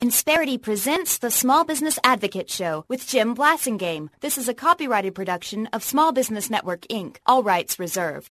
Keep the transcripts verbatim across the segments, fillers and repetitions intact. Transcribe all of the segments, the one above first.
Insperity presents the Small Business Advocate Show with Jim Blasingame. This is a copyrighted production of Small Business Network, Incorporated. All rights reserved.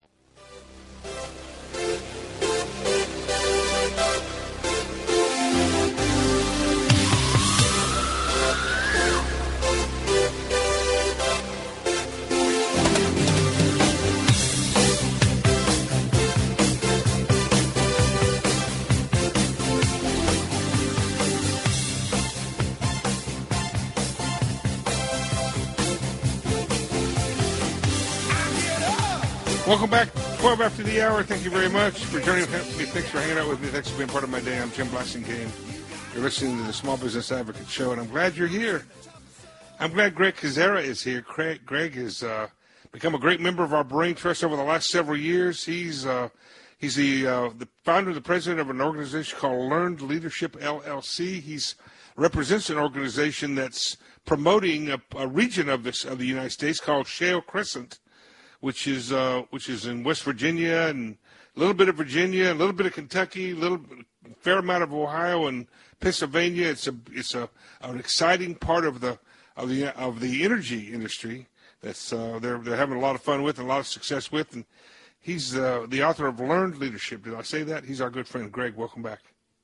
Welcome back, twelve after the hour. Thank you very much for joining me. Thanks for hanging out with me. Thanks for being part of my day. I'm Jim Blasingame. You're listening to the Small Business Advocate Show, and I'm glad you're here. I'm glad Greg Koczera is here. Greg, Greg has uh, become a great member of our Brain Trust over the last several years. He's uh, he's the uh, the founder and the president of an organization called Learned Leadership, L L C. He's represents an organization that's promoting a, a region of this of the United States called Shale Crescent, which is uh, which is in West Virginia and a little bit of Virginia, a little bit of Kentucky, a little fair amount of Ohio and Pennsylvania. It's a it's a an exciting part of the of the of the energy industry that's uh, they're they're having a lot of fun with and a lot of success with. And he's uh, the author of Learned Leadership. Did I say that? He's our good friend Greg. Welcome back.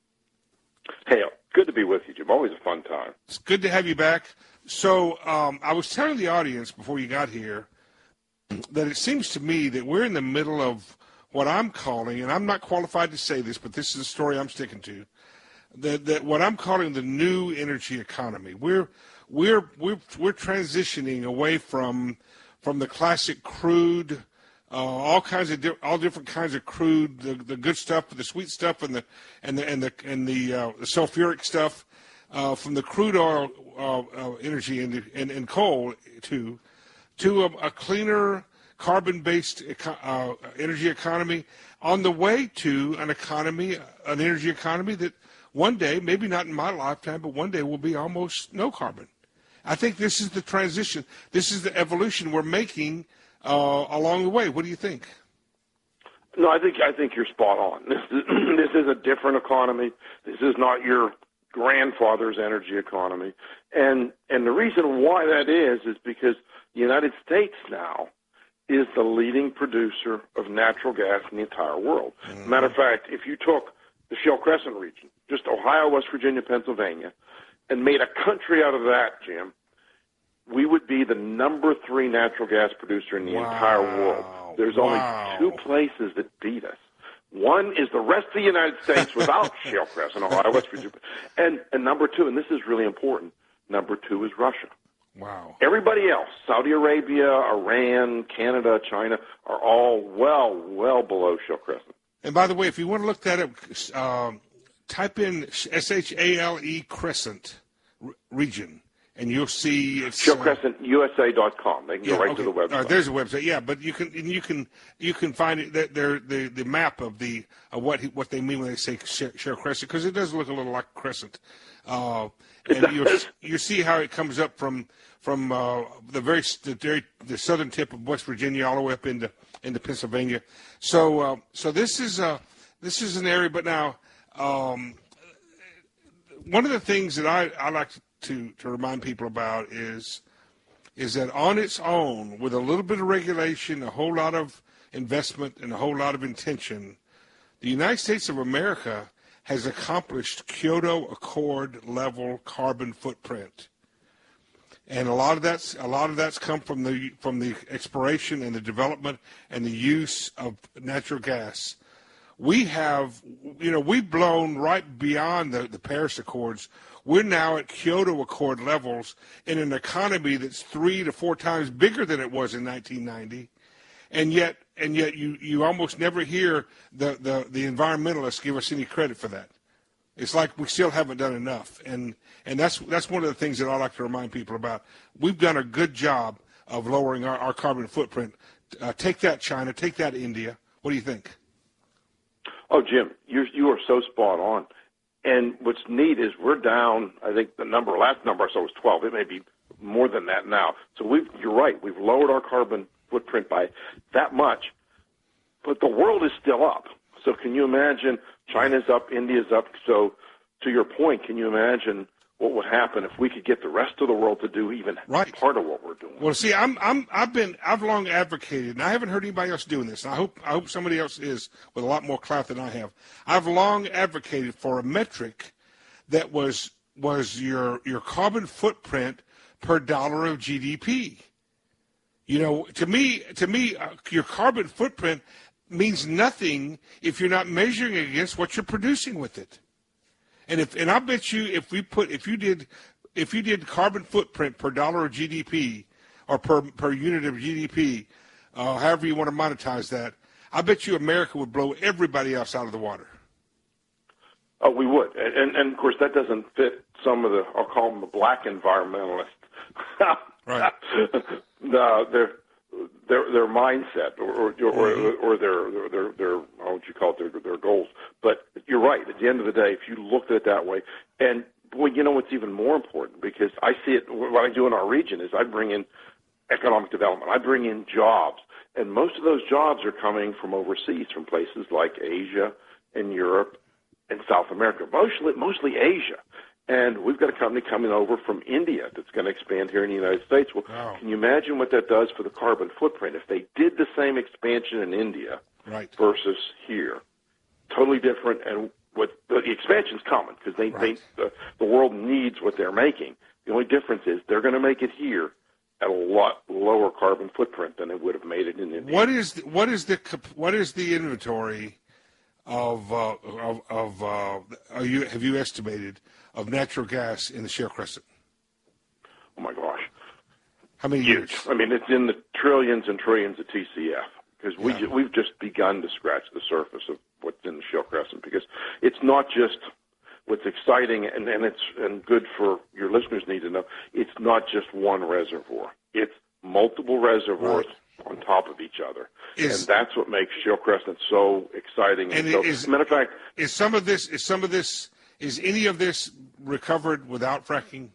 Hey, good to be with you, Jim. Always a fun time. It's good to have you back. So um, I was telling the audience before you got here that it seems to me that we're in the middle of what I'm calling, and I'm not qualified to say this, but this is a story I'm sticking to, that, that what I'm calling the new energy economy. We're we're we're we're transitioning away from from the classic crude, uh, all kinds of di- all different kinds of crude, the, the good stuff, the sweet stuff, and the and the and the and the, uh, the sulfuric stuff, uh, from the crude oil uh, uh, energy and, and and coal to. to a, a cleaner carbon-based eco- uh, energy economy on the way to an economy, an energy economy that one day, maybe not in my lifetime, but one day will be almost no carbon. I think this is the transition. This is the evolution we're making uh, along the way. What do you think? No, I think I think you're spot on. This is, this is a different economy. This is not your grandfather's energy economy. And and the reason why that is is because the United States now is the leading producer of natural gas in the entire world. Mm-hmm. Matter of fact, if you took the Shale Crescent region, just Ohio, West Virginia, Pennsylvania, and made a country out of that, Jim, we would be the number three natural gas producer in the wow. entire world. There's wow. only two places that beat us. One is the rest of the United States without Shale Crescent, Ohio, West Virginia. And, and number two, and this is really important, number two is Russia. Wow. Everybody else, Saudi Arabia, Iran, Canada, China, are all well, well below Shale Crescent. And by the way, if you want to look that up, um, type in S H A L E Crescent r- region, and you'll see it's Shale Crescent U S A dot com. They can yeah, go right okay. to the website. All right, there's a website, yeah, but you can you can you can find it. That there the the map of the of what he, what they mean when they say Shale Crescent, because it does look a little like a crescent. Uh, and you you see how it comes up from from uh, the very the, very the southern tip of West Virginia all the way up into into Pennsylvania. So uh, so this is uh this is an area. But now um, one of the things that I, I like to to remind people about is is that on its own, with a little bit of regulation, a whole lot of investment, and a whole lot of intention, the United States of America has accomplished Kyoto Accord level carbon footprint, and a lot of that's a lot of that's come from the from the exploration and the development and the use of natural gas. We have, you know, we've blown right beyond the, the Paris Accords. We're now at Kyoto Accord levels in an economy that's three to four times bigger than it was in nineteen ninety, and yet. And yet you, you almost never hear the, the, the environmentalists give us any credit for that. It's like we still haven't done enough. And and that's that's one of the things that I like to remind people about. We've done a good job of lowering our, our carbon footprint. Uh, take that, China. Take that, India. What do you think? Oh, Jim, you're, you are so spot on. And what's neat is we're down, I think the number, last number I saw was twelve. It may be more than that now. So we've, you're right. We've lowered our carbon footprint by that much, but the world is still up. So can you imagine China's up, India's up, so to your point, can you imagine what would happen if we could get the rest of the world to do even right. part of what we're doing? Well, see, I'm, I'm, I've been, I've long advocated, and I haven't heard anybody else doing this. And I hope, I hope somebody else is with a lot more clout than I have. I've long advocated for a metric that was was your your carbon footprint per dollar of G D P. You know, to me, to me, uh, your carbon footprint means nothing if you're not measuring against what you're producing with it. And if and I bet you if we put if you did if you did carbon footprint per dollar of G D P or per per unit of G D P, uh, however you want to monetize that, I bet you America would blow everybody else out of the water. Oh, we would, and, and and of course that doesn't fit some of the I'll call them the black environmentalists. Right. No, their their their mindset or or, mm-hmm. or, or their their their how would you call it their their goals. But you're right. At the end of the day, if you looked at it that way, and boy, you know what's even more important, because I see it. What I do in our region is I bring in economic development. I bring in jobs, and most of those jobs are coming from overseas, from places like Asia and Europe and South America, mostly mostly Asia. And we've got a company coming over from India that's going to expand here in the United States. Well, wow. Can you imagine what that does for the carbon footprint if they did the same expansion in India right. versus here? Totally different. And what the expansion's coming because they, right. they the, the world needs what they're making. The only difference is they're going to make it here at a lot lower carbon footprint than they would have made it in India. What is the, what is the what is the inventory of uh, of, of uh, are you have you estimated of natural gas in the Shale Crescent? Oh my gosh! How many Huge. years? I mean, it's in the trillions and trillions of T C F because we yeah. ju- we've just begun to scratch the surface of what's in the Shale Crescent. Because it's not just what's exciting and, and it's and good for your listeners need to know. It's not just one reservoir. It's multiple reservoirs. Right. On top of each other, is, and that's what makes Shale Crescent so exciting. And, and so, is, as a matter of fact, is some of this is some of this is any of this recovered without fracking?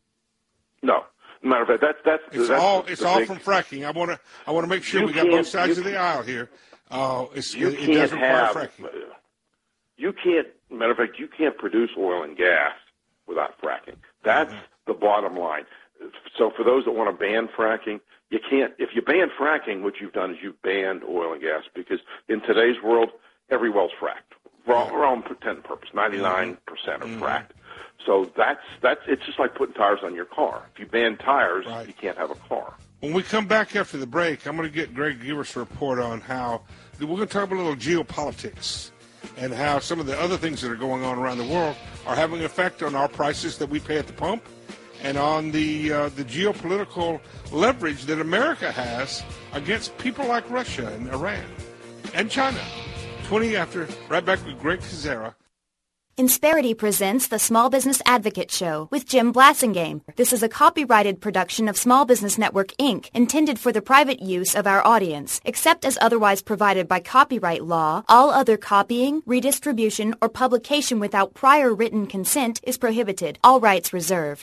No, matter of fact, that's that's it's that's all the, it's the all big, from fracking. I want to I want to make sure we got both sides of the aisle here. Uh, it's, you it, can't it does require have, fracking. You can't. Matter of fact, you can't produce oil and gas without fracking. That's mm-hmm. the bottom line. So for those that want to ban fracking, you can't. If you ban fracking, what you've done is you've banned oil and gas because in today's world, every well's fracked. For all, for all intent and purpose, ninety-nine percent are mm-hmm. fracked. So that's that's. It's just like putting tires on your car. If you ban tires, right. you can't have a car. When we come back after the break, I'm going to get Greg Givers to report on how we're going to talk about a little geopolitics and how some of the other things that are going on around the world are having an effect on our prices that we pay at the pump. And on the uh, the geopolitical leverage that America has against people like Russia and Iran and China. twenty after, right back with Greg Kazera. Insperity presents the Small Business Advocate Show with Jim Blassingame. This is a copyrighted production of Small Business Network, Incorporated, intended for the private use of our audience. Except as otherwise provided by copyright law, all other copying, redistribution, or publication without prior written consent is prohibited. All rights reserved.